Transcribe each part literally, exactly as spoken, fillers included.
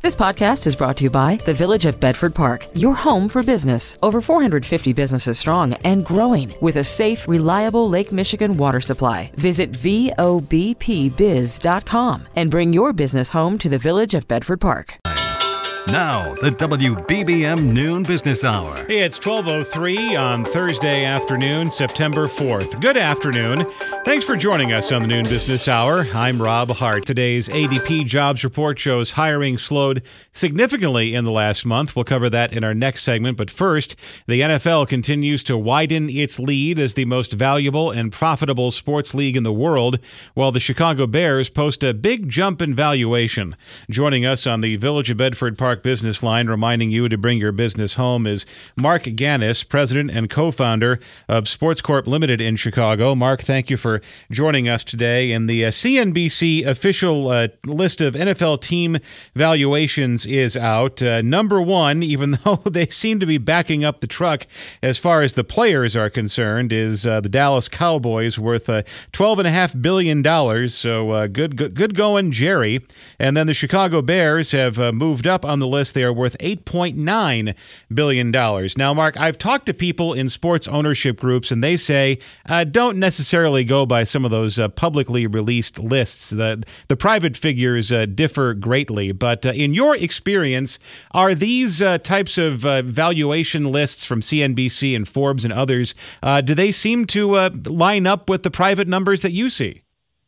This podcast is brought to you by the Village of Bedford Park, your home for business. Over four hundred fifty businesses strong and growing with a safe, reliable Lake Michigan water supply. Visit V O B P biz dot com and bring your business home to the Village of Bedford Park. Now, the W B B M Noon Business Hour. Hey, it's twelve oh three on Thursday afternoon, September fourth. Good afternoon. Thanks for joining us on the Noon Business Hour. I'm Rob Hart. Today's A D P jobs report shows hiring slowed significantly in the last month. We'll cover that in our next segment. But first, the N F L continues to widen its lead as the most valuable and profitable sports league in the world, while the Chicago Bears post a big jump in valuation. Joining us on the Village of Bedford Park Business Line, reminding you to bring your business home, is Mark Gannis, president and co-founder of Sports Corp Limited in Chicago. Mark, thank you for joining us today. And the uh, C N B C official uh, list of N F L team valuations is out. Uh, number one, even though they seem to be backing up the truck as far as the players are concerned, is uh, the Dallas Cowboys, worth uh, twelve point five billion dollars. So uh, good, good, good going, Jerry. And then the Chicago Bears have uh, moved up on the list. They are worth eight point nine billion dollars. Now, Mark, I've talked to people in sports ownership groups, and they say uh, don't necessarily go by some of those uh, publicly released lists. The, the private figures uh, differ greatly. But uh, in your experience, are these uh, types of uh, valuation lists from C N B C and Forbes and others, uh, do they seem to uh, line up with the private numbers that you see?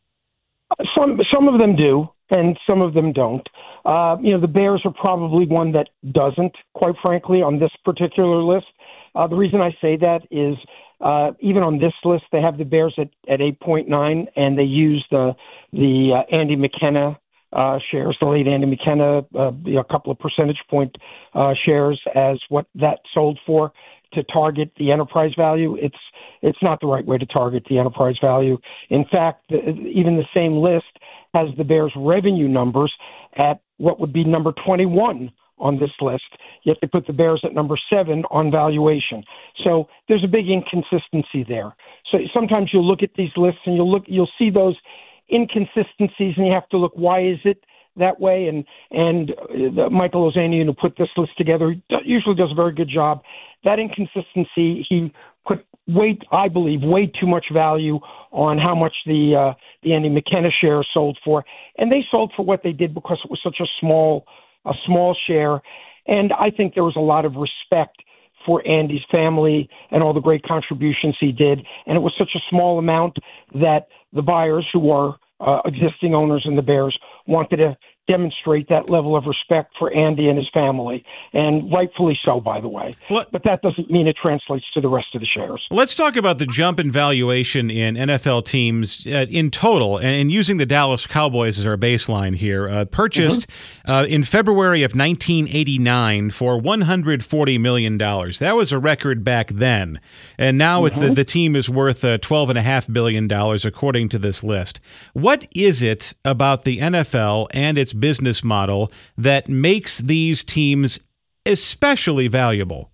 Some, some of them do, and some of them don't. Uh, you know, the Bears are probably one that doesn't, quite frankly, on this particular list. Uh, the reason I say that is uh, even on this list, they have the Bears at, at eight point nine, and they use the the uh, Andy McKenna uh, shares, the late Andy McKenna, uh, you know, a couple of percentage point uh, shares as what that sold for to target the enterprise value. It's it's not the right way to target the enterprise value. In fact, the, even the same list has the Bears' revenue numbers at what would be number twenty-one on this list, yet they put the Bears at number seven on valuation. So there's a big inconsistency there. So sometimes you'll look at these lists and you'll look, you'll see those inconsistencies, and you have to look, why is it that way? And and uh, Michael Ozanian, who put this list together, usually does a very good job. That inconsistency, he put way, I believe, way too much value on how much the uh, the Andy McKenna shares sold for, and they sold for what they did because it was such a small a small share. And I think there was a lot of respect for Andy's family and all the great contributions he did, and it was such a small amount that the buyers, who are uh, existing owners in the Bears, wanted to demonstrate that level of respect for Andy and his family, and rightfully so, by the way. What? But that doesn't mean it translates to the rest of the shares. Let's talk about the jump in valuation in N F L teams uh, in total, and, and using the Dallas Cowboys as our baseline here. Uh, purchased mm-hmm. uh, in February of nineteen eighty-nine for one hundred forty million dollars. That was a record back then, and now mm-hmm. it's the, the team is worth uh, twelve point five billion dollars according to this list. What is it about the N F L and its business model that makes these teams especially valuable?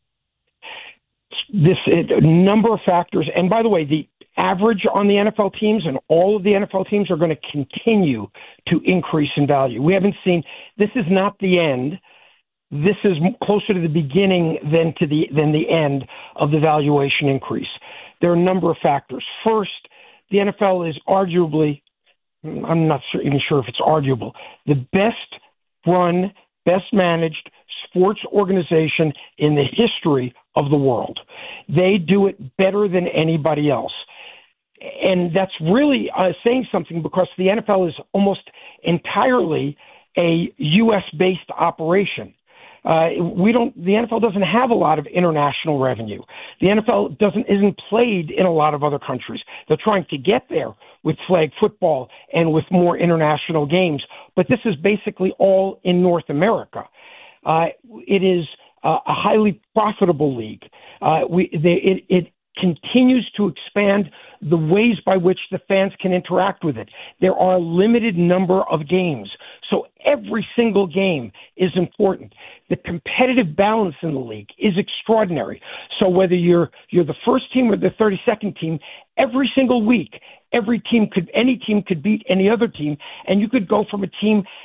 This a number of factors, and by the way, the average on the N F L teams and all of the N F L teams are going to continue to increase in value. We haven't seen, this is not the end. This is closer to the beginning than to the than the end of the valuation increase. There are a number of factors. First, the N F L is arguably, I'm not even sure if it's arguable, the best run, best managed sports organization in the history of the world. They do it better than anybody else. And that's really uh, saying something, because the N F L is almost entirely a U S-based operation. Uh, we don't. The N F L doesn't have a lot of international revenue. The N F L doesn't isn't played in a lot of other countries. They're trying to get there with flag football and with more international games, but this is basically all in North America. Uh, it is uh, a highly profitable league. Uh, we they, it, it continues to expand the ways by which the fans can interact with it. There are a limited number of games, so every single game is important. The competitive balance in the league is extraordinary. So whether you're you're the first team or the thirty-second team, every single week, every team could any team could beat any other team, and you could go from a team that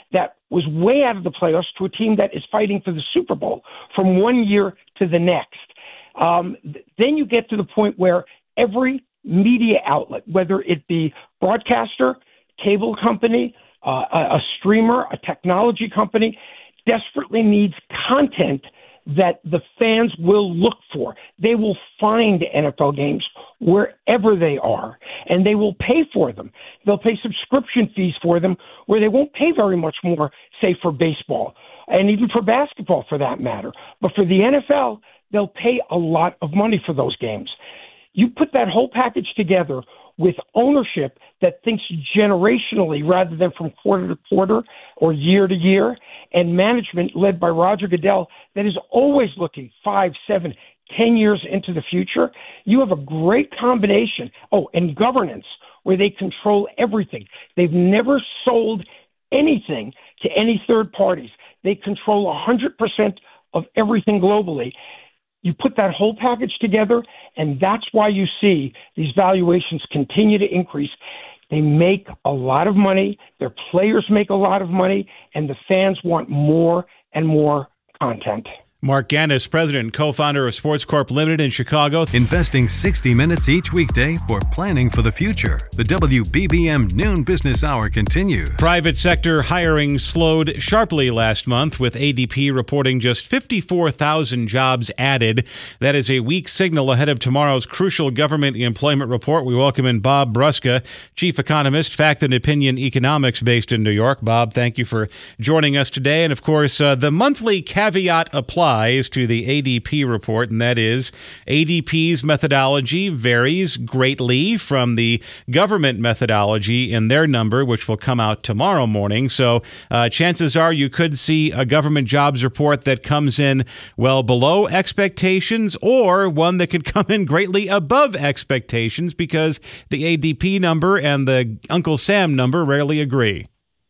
was way out of the playoffs to a team that is fighting for the Super Bowl from one year to the next. Um, th- then you get to the point where every media outlet, whether it be broadcaster, cable company, uh, a, a streamer, a technology company, desperately needs content that the fans will look for. They will find N F L games wherever they are, and they will pay for them. They'll pay subscription fees for them where they won't pay very much more, say, for baseball, and even for basketball for that matter. But for the N F L, they'll pay a lot of money for those games. You put that whole package together with ownership that thinks generationally rather than from quarter to quarter or year to year, and management led by Roger Goodell that is always looking five, seven, ten years into the future, you have a great combination. Oh, and governance, where they control everything. They've never sold anything to any third parties. They control one hundred percent of everything globally. You put that whole package together, and that's why you see these valuations continue to increase. They make a lot of money, their players make a lot of money, and the fans want more and more content. Mark Gannis, president and co-founder of Sports Corp Limited in Chicago. Investing sixty minutes each weekday for planning for the future. The W B B M Noon Business Hour continues. Private sector hiring slowed sharply last month, with A D P reporting just fifty-four thousand jobs added. That is a weak signal ahead of tomorrow's crucial government employment report. We welcome in Bob Brusca, chief economist, Fact and Opinion Economics, based in New York. Bob, thank you for joining us today. And of course, uh, the monthly caveat applies to the A D P report, and that is A D P's methodology varies greatly from the government methodology in their number, which will come out tomorrow morning. So uh, chances are you could see a government jobs report that comes in well below expectations, or one that could come in greatly above expectations, because the A D P number and the Uncle Sam number rarely agree.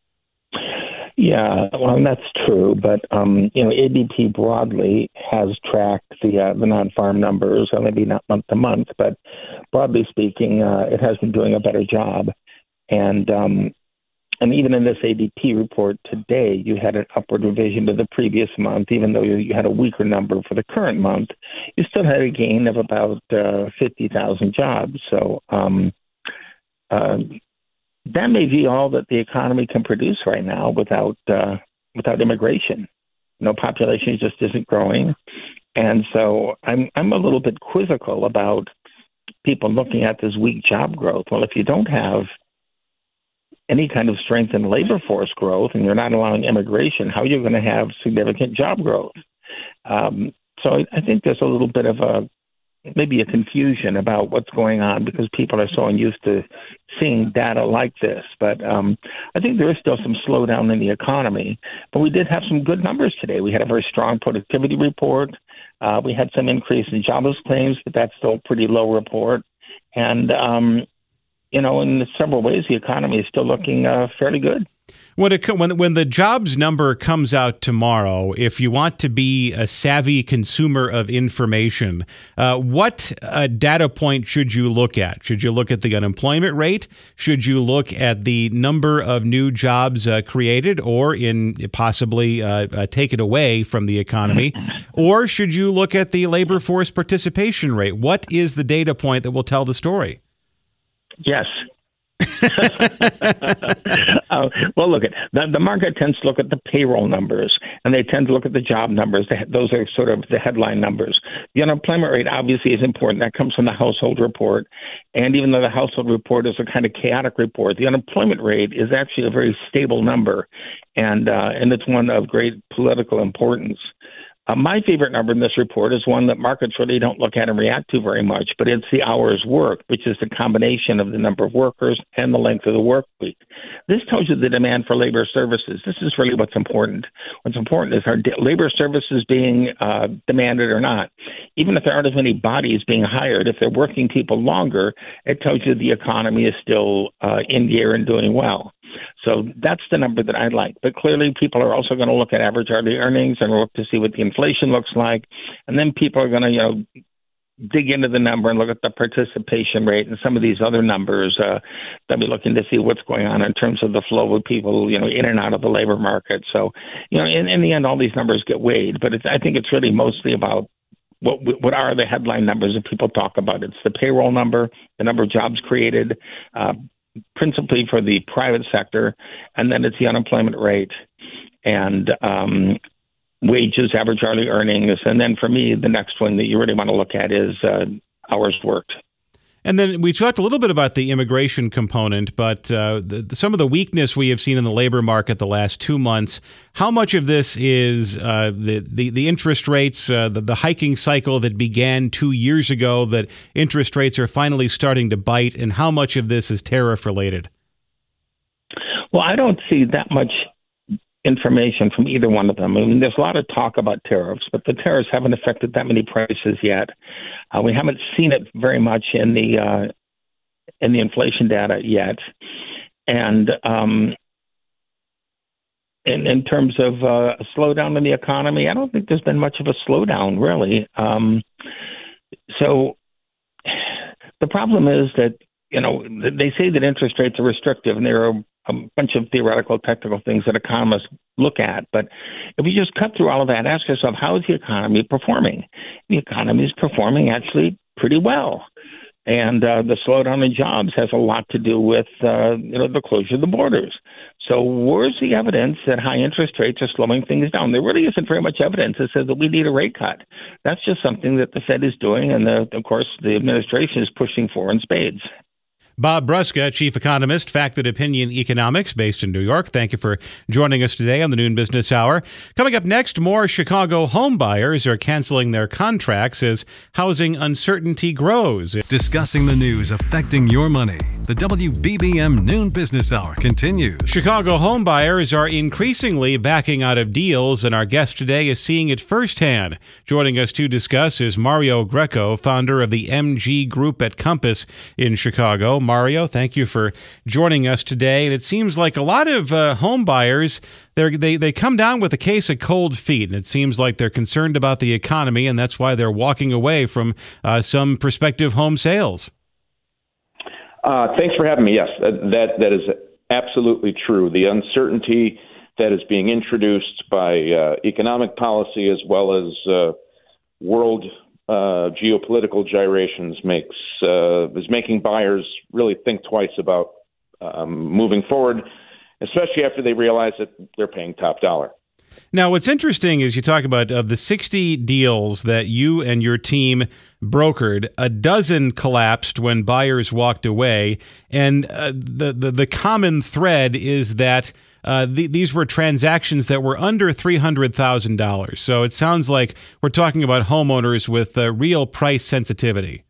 Yeah, well, that's true, but um, you know, A D P broadly has tracked the uh, the non-farm numbers, or maybe not month to month, but broadly speaking, uh, it has been doing a better job. And um, and even in this A D P report today, you had an upward revision to the previous month, even though you, you had a weaker number for the current month. You still had a gain of about uh, fifty thousand jobs. So. Um, uh, That may be all that the economy can produce right now without uh, without immigration. You know, population just isn't growing, and so I'm I'm a little bit quizzical about people looking at this weak job growth. Well, if you don't have any kind of strength in labor force growth, and you're not allowing immigration, how are you going to have significant job growth? Um, so I, I think there's a little bit of a maybe a confusion about what's going on because people are so unused to seeing data like this. But um, I think there is still some slowdown in the economy. But we did have some good numbers today. We had a very strong productivity report. Uh, we had some increase in jobless claims, but that's still a pretty low report. And, um, you know, in several ways, the economy is still looking uh, fairly good. When, it, when when the jobs number comes out tomorrow, if you want to be a savvy consumer of information, uh, what uh, data point should you look at? Should you look at the unemployment rate? Should you look at the number of new jobs uh, created, or in possibly uh, uh, taken away from the economy? Or should you look at the labor force participation rate? What is the data point that will tell the story? Yes. uh, well, look at the, the market tends to look at the payroll numbers, and they tend to look at the job numbers. They, those are sort of the headline numbers. The unemployment rate obviously is important. That comes from the household report, and even though the household report is a kind of chaotic report, the unemployment rate is actually a very stable number, and uh, and it's one of great political importance. Uh, my favorite number in this report is one that markets really don't look at and react to very much, but it's the hours worked, which is the combination of the number of workers and the length of the work week. This tells you the demand for labor services. This is really what's important. What's important is, are labor services being uh, demanded or not? Even if there aren't as many bodies being hired, if they're working people longer, it tells you the economy is still uh, in the air and doing well. So that's the number that I like. But clearly, people are also going to look at average hourly earnings and look to see what the inflation looks like. And then people are going to, you know, dig into the number and look at the participation rate and some of these other numbers. Uh, they'll be looking to see what's going on in terms of the flow of people, you know, in and out of the labor market. So, you know, in, in the end, all these numbers get weighed. But it's, I think it's really mostly about what what are the headline numbers that people talk about. It's the payroll number, the number of jobs created, uh, principally for the private sector, and then it's the unemployment rate and um wages, average hourly earnings. And then for me, the next one that you really want to look at is uh, hours worked. And then we talked a little bit about the immigration component, but uh, the, some of the weakness we have seen in the labor market the last two months, how much of this is uh, the, the, the interest rates, uh, the, the hiking cycle that began two years ago, that interest rates are finally starting to bite, and how much of this is tariff related? Well, I don't see that much information from either one of them. I mean, there's a lot of talk about tariffs, but the tariffs haven't affected that many prices yet. Uh, we haven't seen it very much in the uh, in the inflation data yet. And um, in, in terms of uh, a slowdown in the economy, I don't think there's been much of a slowdown, really. Um, so the problem is that, you know, they say that interest rates are restrictive, and there are a bunch of theoretical, technical things that economists look at. But if you just cut through all of that, ask yourself, how is the economy performing? The economy is performing actually pretty well. And uh, the slowdown in jobs has a lot to do with uh, you know, the closure of the borders. So where's the evidence that high interest rates are slowing things down? There really isn't very much evidence that says that we need a rate cut. That's just something that the Fed is doing, and the, of course the administration is pushing for in spades. Bob Brusca, chief economist, Factored Opinion Economics, based in New York. Thank you for joining us today on the Noon Business Hour. Coming up next, more Chicago home buyers are canceling their contracts as housing uncertainty grows. Discussing the news affecting your money. The W B B M Noon Business Hour continues. Chicago home buyers are increasingly backing out of deals, and our guest today is seeing it firsthand. Joining us to discuss is Mario Greco, founder of the M G Group at Compass in Chicago. Mario, thank you for joining us today. And it seems like a lot of uh, home buyers, they they come down with a case of cold feet, and it seems like they're concerned about the economy, and that's why they're walking away from uh, some prospective home sales. Uh, thanks for having me. Yes, that that is absolutely true. The uncertainty that is being introduced by uh, economic policy as well as uh, world Uh, geopolitical gyrations makes uh, is making buyers really think twice about um, moving forward, especially after they realize that they're paying top dollar. Now, what's interesting is you talk about of the sixty deals that you and your team brokered, a dozen collapsed when buyers walked away, and uh, the, the the common thread is that uh, the, these were transactions that were under three hundred thousand dollars. So it sounds like we're talking about homeowners with uh, real price sensitivity.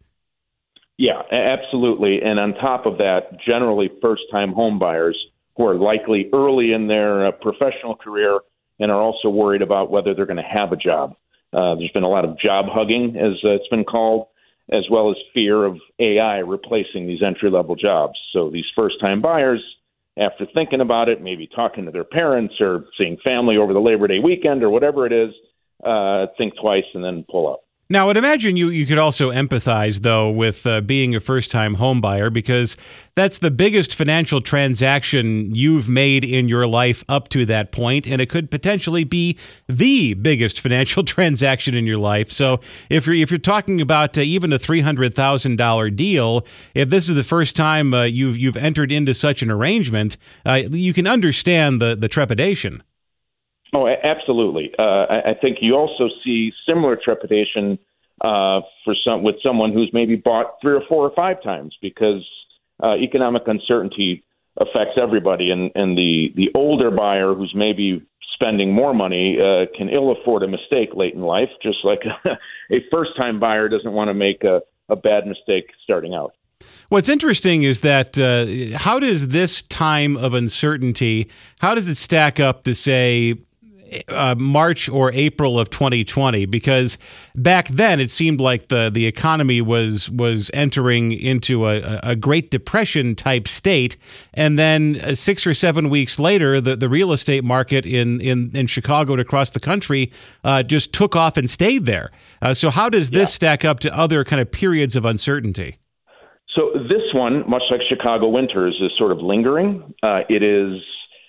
Yeah, absolutely. And on top of that, generally first-time home buyers who are likely early in their uh, professional career and are also worried about whether they're going to have a job. Uh, there's been a lot of job hugging, as uh, it's been called, as well as fear of A I replacing these entry-level jobs. So these first-time buyers, after thinking about it, maybe talking to their parents or seeing family over the Labor Day weekend or whatever it is, uh, think twice and then pull up. Now, I'd imagine you, you could also empathize, though, with uh, being a first-time home buyer, because that's the biggest financial transaction you've made in your life up to that point, and it could potentially be the biggest financial transaction in your life. So if you're, if you're talking about uh, even a three hundred thousand dollars deal, if this is the first time uh, you've, you've entered into such an arrangement, uh, you can understand the, the trepidation. Oh, absolutely. Uh, I think you also see similar trepidation uh, for some with someone who's maybe bought three or four or five times, because uh, economic uncertainty affects everybody, and, and the, the older buyer who's maybe spending more money uh, can ill afford a mistake late in life, just like a first-time buyer doesn't want to make a, a bad mistake starting out. What's interesting is that uh, how does this time of uncertainty, how does it stack up to, say, uh, March or April of twenty twenty? Because back then it seemed like the, the economy was was entering into a, a Great Depression type state. And then uh, six or seven weeks later, the, the real estate market in, in, in Chicago and across the country uh, just took off and stayed there. Uh, so how does this yeah. stack up to other kind of periods of uncertainty? So this one, much like Chicago winters, is sort of lingering. Uh, it is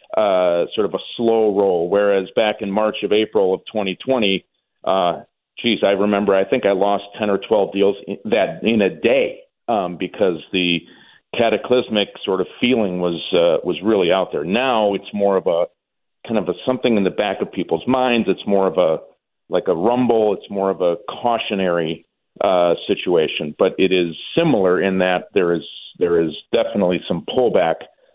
uh, sort of a slow roll, whereas back in March of April of twenty twenty, uh, geez, I remember I think I lost ten or twelve deals in, that in a day um, because the cataclysmic sort of feeling was uh, was really out there. Now it's more of a kind of a something in the back of people's minds. It's more of a like a rumble. It's more of a cautionary Uh, situation, but it is similar in that there is there is definitely some pullback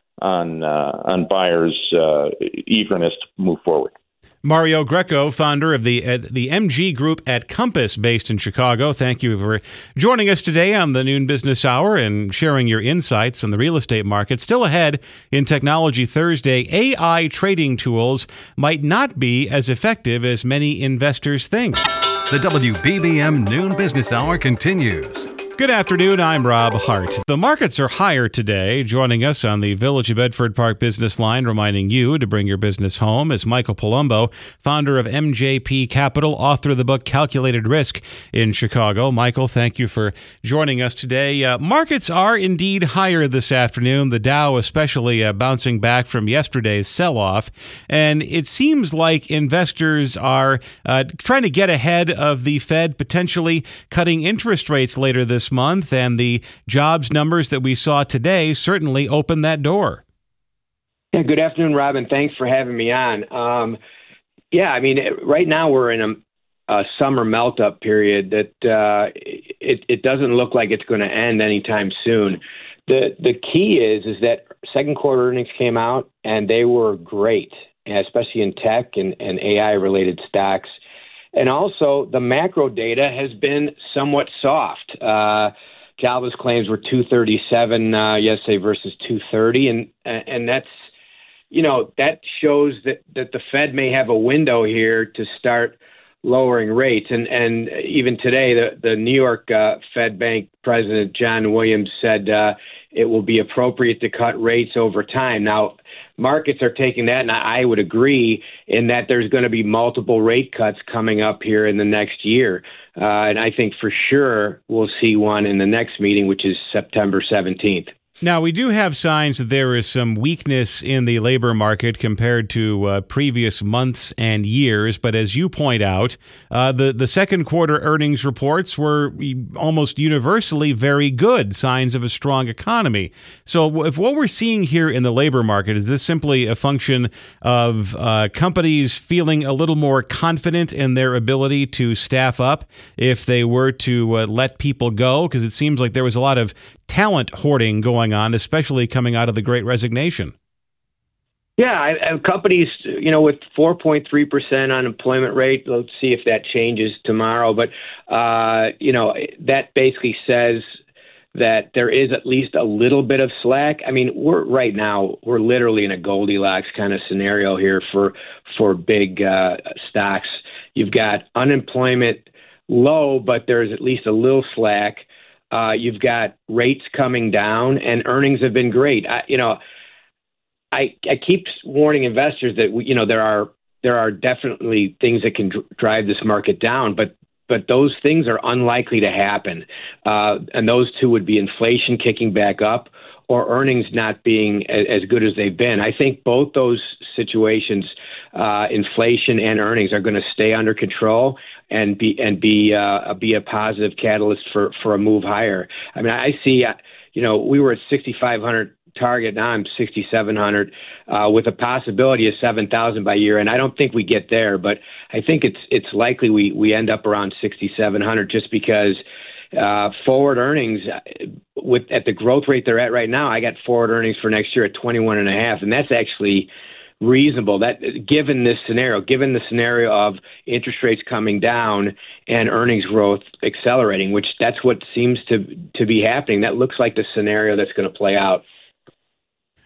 on uh, on buyers' uh, eagerness to move forward. Mario Greco, founder of the uh, the M G Group at Compass, based in Chicago. Thank you for joining us today on the Noon Business Hour and sharing your insights on the real estate market. Still ahead in Technology Thursday, A I trading tools might not be as effective as many investors think. The W B B M Noon Business Hour continues. Good afternoon, I'm Rob Hart. The markets are higher today. Joining us on the Village of Bedford Park business line, reminding you to bring your business home, is Michael Palumbo, founder of M J P Capital, author of the book Calculated Risk in Chicago. Michael, thank you for joining us today. Uh, markets are indeed higher this afternoon, the Dow especially uh, bouncing back from yesterday's sell-off. And it seems like investors are uh, trying to get ahead of the Fed potentially cutting interest rates later this month, and the jobs numbers that we saw today certainly opened that door. Yeah, good afternoon, Robin. Thanks for having me on. Um, yeah, I mean, right now we're in a, a summer melt-up period that uh, it, it doesn't look like it's going to end anytime soon. The the key is is that second quarter earnings came out and they were great, especially in tech and, and A I-related stocks. And also, the macro data has been somewhat soft. Uh, jobless claims were two thirty-seven uh, yesterday versus two thirty, and and that's, you know, that shows that, that the Fed may have a window here to start lowering rates. And and even today, the the New York uh, Fed Bank President John Williams said uh, it will be appropriate to cut rates over time. Now, markets are taking that, and I would agree in that there's going to be multiple rate cuts coming up here in the next year. Uh, and I think for sure we'll see one in the next meeting, which is September seventeenth. Now, we do have signs that there is some weakness in the labor market compared to uh, previous months and years. But as you point out, uh, the, the second quarter earnings reports were almost universally very good, signs of a strong economy. So if what we're seeing here in the labor market, is this simply a function of uh, companies feeling a little more confident in their ability to staff up if they were to uh, let people go? Because it seems like there was a lot of talent hoarding going on, especially coming out of the Great Resignation. Yeah, I, I, companies, you know, with four point three percent unemployment rate, let's see if that changes tomorrow. But, uh, you know, that basically says that there is at least a little bit of slack. I mean, we're right now, we're literally in a Goldilocks kind of scenario here for, for big uh, stocks. You've got unemployment low, but there's at least a little slack. Uh, you've got rates coming down, and earnings have been great. I, you know, I I keep warning investors that you know there are there are definitely things that can dr- drive this market down, but but those things are unlikely to happen. Uh, and those two would be inflation kicking back up, or earnings not being a, as good as they've been. I think both those situations, uh, inflation and earnings, are going to stay under control and be and be uh, be a positive catalyst for, for a move higher. I mean, I see, uh, you know, we were at sixty-five hundred target. Now I'm sixty-seven hundred uh, with a possibility of seven thousand by year. And I don't think we get there, but I think it's it's likely we, we end up around sixty-seven hundred just because uh, forward earnings with at the growth rate they're at right now. I got forward earnings for next year at twenty-one and a half, and that's actually reasonable. That given this scenario, given the scenario of interest rates coming down and earnings growth accelerating, which that's what seems to to be happening. That looks like the scenario that's going to play out.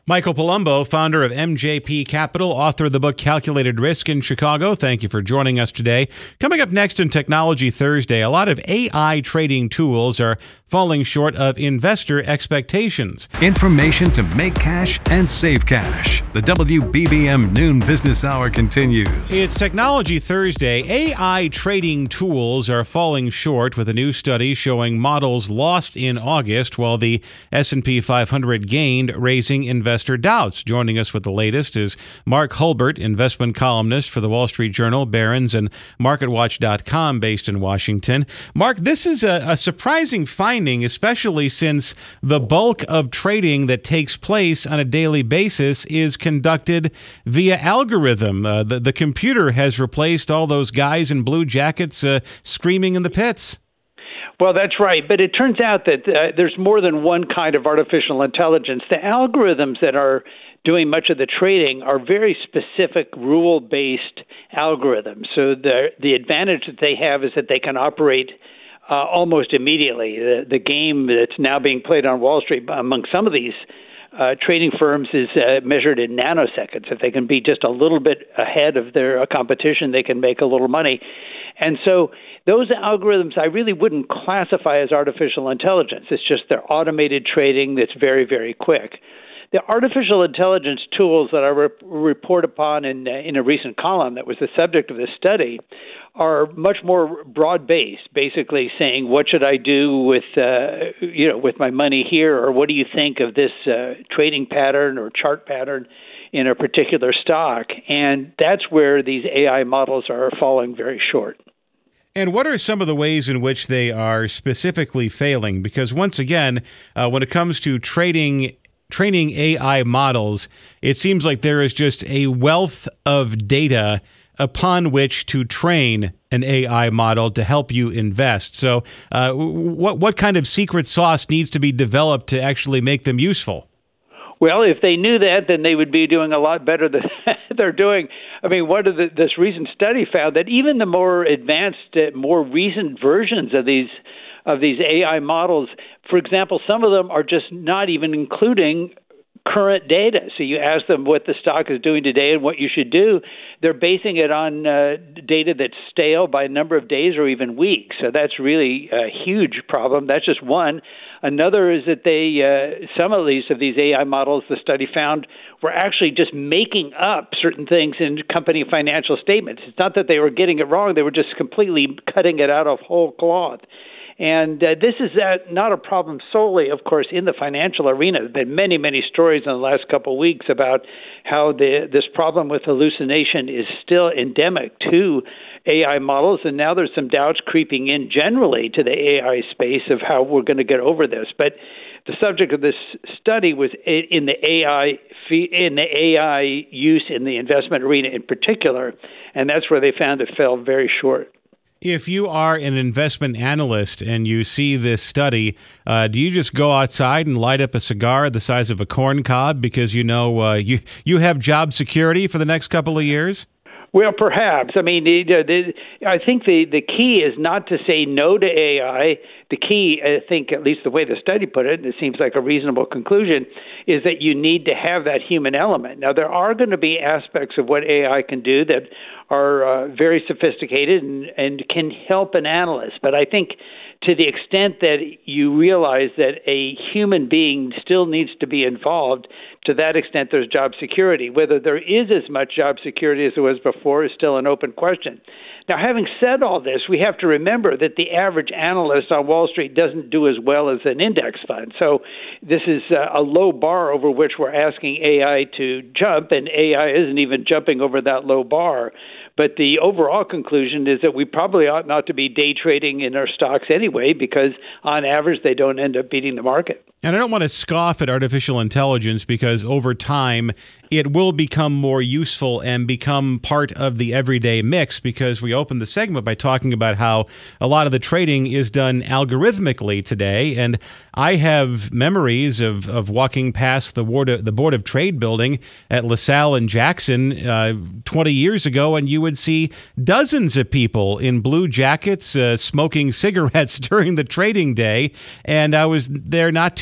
Michael Palumbo, founder of M J P Capital, author of the book Calculated Risk in Chicago. Thank you for joining us today. Coming up next in Technology Thursday, a lot of A I trading tools are falling short of investor expectations. Information to make cash and save cash. The W B B M Noon Business Hour continues. It's Technology Thursday. A I trading tools are falling short with a new study showing models lost in August while the S and P five hundred gained, raising investor doubts. Joining us with the latest is Mark Hulbert, investment columnist for the Wall Street Journal, Barron's, and market watch dot com based in Washington. Mark, this is a, a surprising finding, especially since the bulk of trading that takes place on a daily basis is conducted via algorithm. Uh, the, the computer has replaced all those guys in blue jackets uh, screaming in the pits. Well, that's right. But it turns out that uh, there's more than one kind of artificial intelligence. The algorithms that are doing much of the trading are very specific rule-based algorithms. So the the advantage that they have is that they can operate uh, almost immediately. The, the game that's now being played on Wall Street among some of these uh, trading firms is uh, measured in nanoseconds. If they can be just a little bit ahead of their uh, competition, they can make a little money. And so those algorithms I really wouldn't classify as artificial intelligence. It's just they're automated trading that's very, very quick. The artificial intelligence tools that I re- report upon in uh, in a recent column that was the subject of this study are much more broad-based, basically saying, what should I do with uh, you know with my money here, or what do you think of this uh, trading pattern or chart pattern in a particular stock? And that's where these A I models are falling very short. And what are some of the ways in which they are specifically failing? Because once again, uh, when it comes to trading training A I models, it seems like there is just a wealth of data upon which to train an A I model to help you invest. So uh, what what kind of secret sauce needs to be developed to actually make them useful? Well, if they knew that, then they would be doing a lot better than they're doing. I mean, one of the, this recent study found that even the more advanced, uh, more recent versions of these of these A I models, for example, some of them are just not even including current data. So you ask them what the stock is doing today and what you should do. They're basing it on uh, data that's stale by a number of days or even weeks. So that's really a huge problem. That's just one. Another is that they, uh, some at least of these A I models, the study found, were actually just making up certain things in company financial statements. It's not that they were getting it wrong. They were just completely cutting it out of whole cloth. And uh, this is uh, not a problem solely, of course, in the financial arena. There have been many, many stories in the last couple of weeks about how the, this problem with hallucination is still endemic to A I models. And now there's some doubts creeping in generally to the A I space of how we're going to get over this. But the subject of this study was in the A I in the A I use in the investment arena in particular, and that's where they found it fell very short. If you are an investment analyst and you see this study, uh, do you just go outside and light up a cigar the size of a corn cob because you know uh, you you have job security for the next couple of years? Well, perhaps. I mean, the, the, I think the, the key is not to say no to A I. The key, I think, at least the way the study put it, and it seems like a reasonable conclusion, is that you need to have that human element. Now, there are going to be aspects of what A I can do that are uh, very sophisticated and, and can help an analyst. But I think to the extent that you realize that a human being still needs to be involved, to that extent there's job security. Whether there is as much job security as there was before is still an open question. Now, having said all this, we have to remember that the average analyst on Wall Street doesn't do as well as an index fund. So this is a low bar over which we're asking A I to jump, and A I isn't even jumping over that low bar. But the overall conclusion is that we probably ought not to be day trading in our stocks anyway, because on average, they don't end up beating the market. And I don't want to scoff at artificial intelligence because over time it will become more useful and become part of the everyday mix, because we opened the segment by talking about how a lot of the trading is done algorithmically today. And I have memories of, of walking past the board, of, the Board of Trade building at LaSalle and Jackson uh, twenty years ago, and you would see dozens of people in blue jackets uh, smoking cigarettes during the trading day. And I was there not too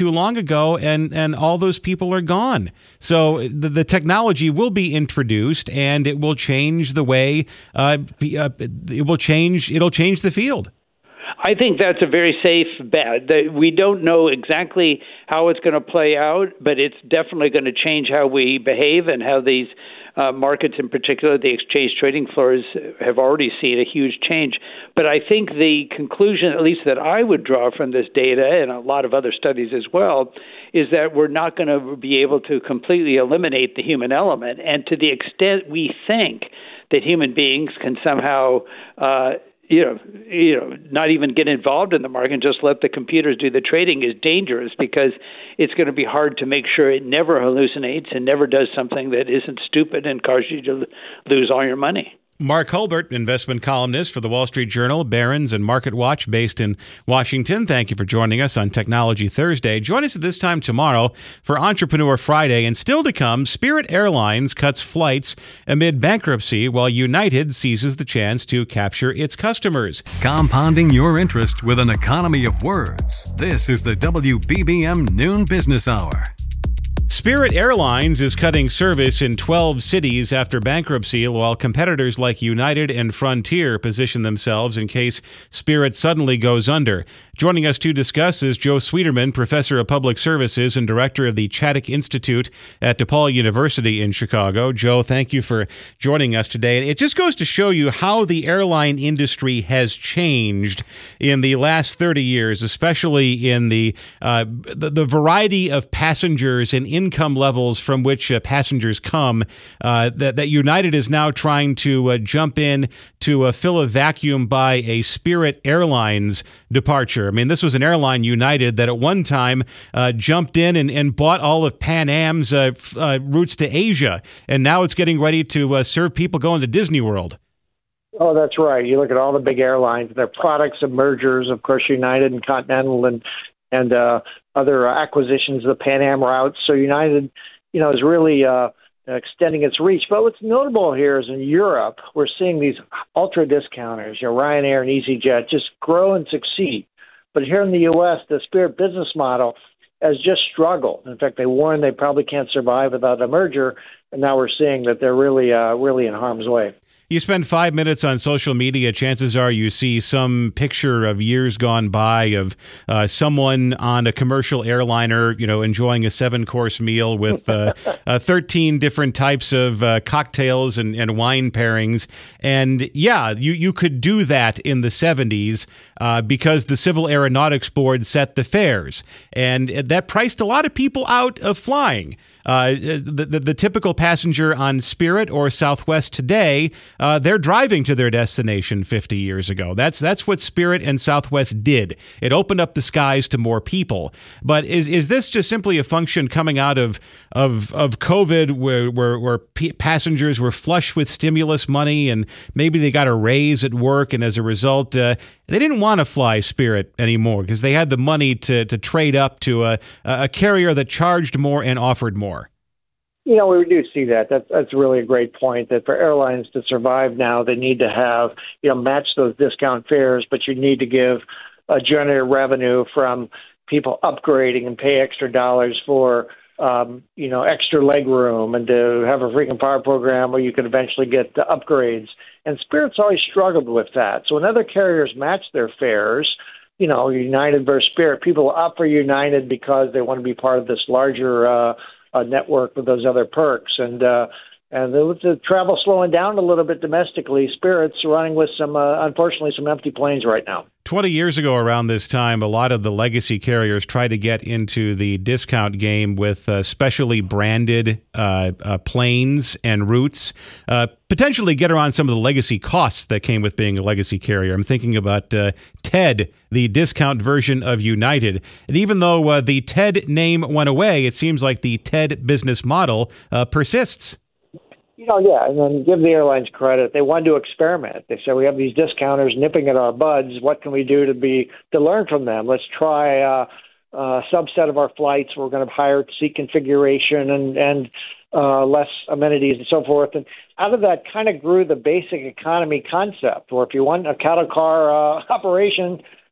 too long ago, and, and all those people are gone. So the, the technology will be introduced, and it will change the way uh, it will change. It'll change the field. I think that's a very safe bet. We don't know exactly how it's going to play out, but it's definitely going to change how we behave and how these uh, markets, in particular, the exchange trading floors, have already seen a huge change. But I think the conclusion, at least that I would draw from this data, and a lot of other studies as well, is that we're not going to be able to completely eliminate the human element. And to the extent we think that human beings can somehow uh, you know, you know, not even get involved in the market and just let the computers do the trading is dangerous, because it's going to be hard to make sure it never hallucinates and never does something that isn't stupid and causes you to lose all your money. Mark Hulbert, investment columnist for the Wall Street Journal, Barron's, and Market Watch, based in Washington. Thank you for joining us on Technology Thursday. Join us at this time tomorrow for Entrepreneur Friday. And still to come, Spirit Airlines cuts flights amid bankruptcy, while United seizes the chance to capture its customers. Compounding your interest with an economy of words. This is the W B B M Noon Business Hour. Spirit Airlines is cutting service in twelve cities after bankruptcy, while competitors like United and Frontier position themselves in case Spirit suddenly goes under. Joining us to discuss is Joe Sweeterman, professor of public services and director of the Chaddick Institute at DePaul University in Chicago. Joe, thank you for joining us today. It just goes to show you how the airline industry has changed in the last thirty years, especially in the uh, the, the variety of passengers and income levels from which uh, passengers come, uh, that, that United is now trying to uh, jump in to uh, fill a vacuum by a Spirit Airlines departure. I mean, this was an airline, United, that at one time uh, jumped in and, and bought all of Pan Am's uh, f- uh, routes to Asia, and now it's getting ready to uh, serve people going to Disney World. Oh, that's right. You look at all the big airlines, their products of mergers, of course, United and Continental and and uh, other acquisitions of the Pan Am routes. So United, you know, is really uh, extending its reach. But what's notable here is in Europe, we're seeing these ultra discounters, you know, Ryanair and EasyJet, just grow and succeed. But here in the U S, the Spirit business model has just struggled. In fact, they warned they probably can't survive without a merger, and now we're seeing that they're really, uh, really in harm's way. You spend five minutes on social media, chances are you see some picture of years gone by of uh, someone on a commercial airliner, you know, enjoying a seven-course meal with uh, uh, thirteen different types of uh, cocktails and, and wine pairings. And yeah, you, you could do that in the seventies uh, because the Civil Aeronautics Board set the fares. And that priced a lot of people out of flying. Uh, the, the, the typical passenger on Spirit or Southwest today, uh, they're driving to their destination fifty years ago. That's that's what Spirit and Southwest did. It opened up the skies to more people. But is is this just simply a function coming out of of of COVID, where where, where p- passengers were flush with stimulus money and maybe they got a raise at work, and as a result, uh, they didn't want to fly Spirit anymore because they had the money to to trade up to a a carrier that charged more and offered more? You know, we do see that. That's, that's really a great point, that for airlines to survive now, they need to have, you know, match those discount fares, but you need to give a generate revenue from people upgrading and pay extra dollars for, um, you know, extra leg room, and to have a frequent flyer program where you can eventually get the upgrades. And Spirit's always struggled with that. So when other carriers match their fares, you know, United versus Spirit, people opt for United because they want to be part of this larger uh Uh, network with those other perks, and uh, and with the travel slowing down a little bit domestically, Spirit's running with some, uh, unfortunately, some empty planes right now. twenty years ago around this time, a lot of the legacy carriers tried to get into the discount game with uh, specially branded uh, uh, planes and routes, uh, potentially get around some of the legacy costs that came with being a legacy carrier. I'm thinking about uh, TED, the discount version of United. And even though uh, the TED name went away, it seems like the TED business model uh, persists. You know, yeah, and then give the airlines credit. They wanted to experiment. They said, we have these discounters nipping at our buds. What can we do to be to learn from them? Let's try uh, a subset of our flights. We're going to higher seat configuration and, and uh, less amenities and so forth. And out of that kind of grew the basic economy concept, where if you want a cattle car uh, operation,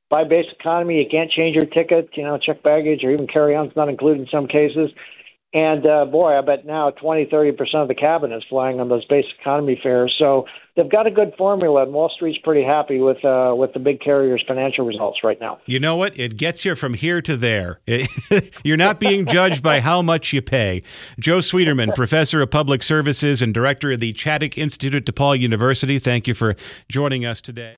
buy basic economy. You can't change your ticket, you know, check baggage or even carry-on's not included in some cases. And, uh, boy, I bet now twenty, thirty percent of the cabin is flying on those basic economy fares. So they've got a good formula, and Wall Street's pretty happy with uh, with the big carriers' financial results right now. You know what? It gets you from here to there. You're not being judged by how much you pay. Joe Sweeterman, Professor of Public Services and Director of the Chaddick Institute at DePaul University, thank you for joining us today.